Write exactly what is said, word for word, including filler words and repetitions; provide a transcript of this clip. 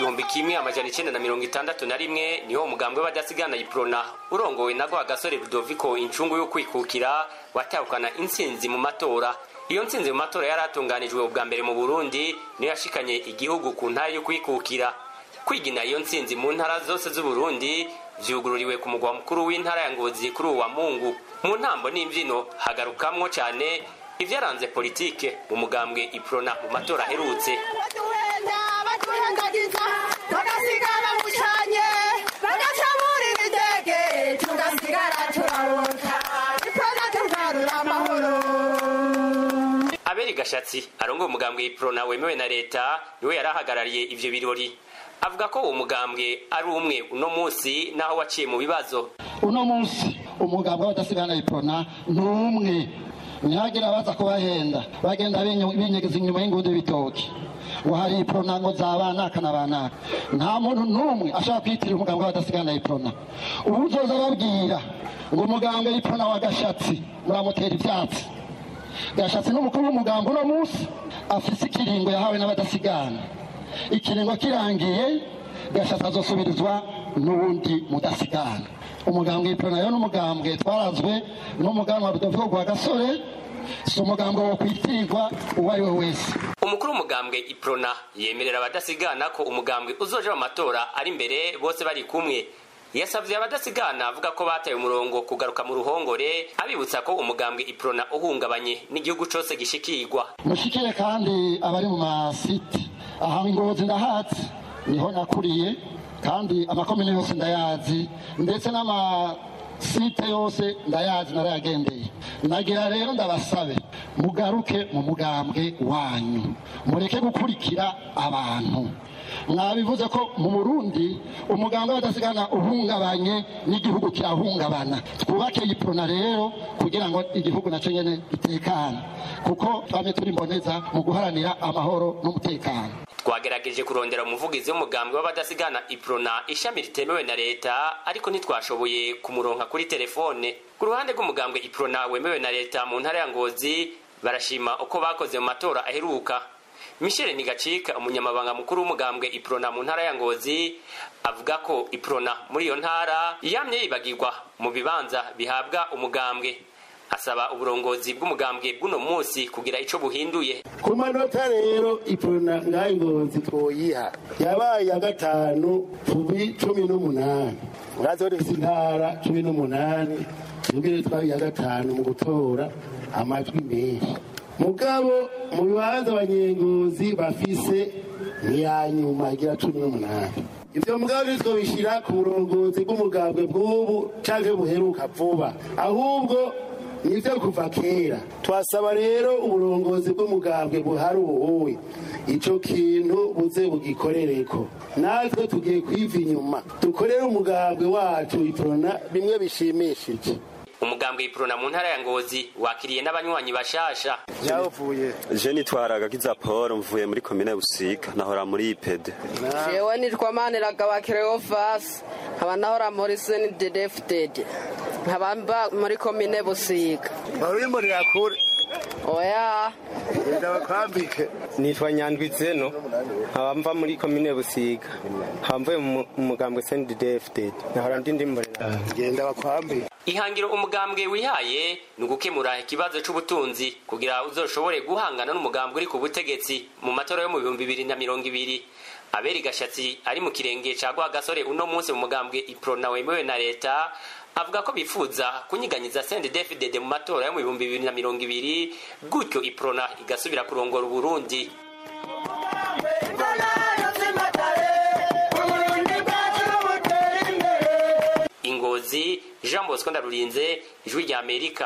w'igihumbi kimwe amajana icenda na mirongo itandatu na rimwe niho umugambwe w'abadasigana iprona urongowe na Rwagasore Rudoviko incungu yo kwikukira watahukana intsinzi mu matora. Iyo ntsinzi mu matora yaratunganijwe ubwa mbere mu Burundi niyo yashikanye igihugu ku ntara yo kwikukira. Kwigina iyo ntsinzi mu ntara zose z'u Burundi vyugururiwe ku mugwa mukuru w'intara ya Ngozi kuri uwa Mungu. Mu ntambo n'imvyino hagarukamwo cyane ivyaranze politike mu mugambwe iprona mu matora aherutse. Aberi Gashatsi arongo umugambwe iprona wemewe na leta niwe yarahagarariye ivyo birori. Avuga ko umugambwe ari umwe uno munsi naho waciye mu bibazo. Uno munsi umugambwe w'abadasigana iprona n'umwe ntihagira baza kubahenda bagenda binyegeza inyuma y'ingundi bitoki ngo hari iprona ngo zabana kanabanaka. Nta muntu n'umwe ashaka kwitira umugambwe w'abadasigana iprona. Ubu uzoza babwira ngo umugambwe iprona wa Gashatsi muramutera ivyatsi. Gashatsi n'umukuru w'umugambwe uno munsi afise ikiringo yahawe n'abadasigana. Ikiringo kirangiye Gashatsi azosubirizwa n'ubundi mudasigana. Umugambwe iprona yo n'umugambwe twarazwe n'umugambwe wa Rudoviko Rwagasore, si umugambwe wo kwitirwa uwo ari we wese. Umukuru w'umugambwe iprona yemerera abadasigana ko umugambwe uzoja mu matora ari imbere bose bari kumwe. Yasavye abadasigana avuga ko bataye umurongo kugaruka mu ruhongore, abibutsa ko umugambwe iprona uhungabanye n'igihugu cose gishikirwa. Mushikire kandi abari mu masiti aha Ngozi ndahatse niho nakuriye kandi amakomine yose ndayazi ndetse n'amasite yose ndayazi narayagendeye. Nagira rero ndabasabe mugaruke mu mugambwe wanyu mureke gukurikira abantu. Mwabivuze ko mu Burundi umugambwe w'abadasigana uhungabanye n'igihugu kirahungabana. Twubake iprona rero kugira ngo igihugu naco nyene gitekane kuko twame turi mboneza mu guharanira amahoro n'umutekano. Twagerageje kurondera umuvugizi w'umugambwe w'abadasigana iprona ishami ritemewe na leta ariko ntitwashoboye kumuronka kuri telefone. Ku ruhande rw'umugambwe iprona wemewe na leta mu ntara ya Ngozi barashima uko bakoze mu matora aheruka. Michel Nigacika umunyamabanga mukuru w'umugambwe iprona mu ntara ya Ngozi avuga ko iprona muri iyo ntara yamye yibagirwa mu bibanza bihabwa umugambwe. Asaba uburongozi bw'umugambwe bw'uno munsi kugira ico buhinduye. Ku manota rero iprona ngayi Ngozi twoyiha yabaye ya gatanu kubi cumi n'umunani. Urazo rifite intara cumi n'umunani tugire twaye ya gatanu mu gutora amajwi menshi. Mugabo mu bibanza abanyengozi bafise ntiyanyuma igira cumi n'umunani. Ivyo mugabo nitwo bishira ku burongozi bw'umugambwe bw'ubu canke buheruka vuba, ahubwo nivyo kuva kera. Twasaba rero uburongozi bw'umugambwe buhari ubuwe ico kintu buze bugikorereko. Natwe tugiye kwiva inyuma dukorere umugambwe wacu iprona bimwe bishimishije. Umugambwe iprona mu ntara ya Ngozi wakiriye n'abanywanyi bashasha. Yavuye je nitwaraga kiza Paul mvuye muri commune Busika nahora muri I P D. Jewe nitwa Maniraga Bakireofas nkaba nahora muri S N D F D D nkaba muri commune Busika. Bari muri yakure oya ndabakwambike. Nitwa Nyandwizeno nkaba mva muri commune Busika nkaba mvuye mu mugambwe S N D F D D nahora ndi ndi muri genda bakwambike. Ihangiro umugambwe wihaye ni ugukemura ikibazo c'ubutunzi kugira uzoshobore guhangana n'umugambwe uri ku butegetsi mu matora yo mu bihumbi bibiri na mirongo ibiri. Aberi Gashatsi ari mu kirenge ca Rwagasore uno munsi mu mugambwe iprona wemewe na leta avuga ko bifuza kunyiganyiza S N D F D D mu matora yo mu bihumbi bibiri na mirongo ibiri gutyo iprona igasubira kurongora Burundi. Ingozi Jean Bosco Ndarurinze ijwi rya Amerika.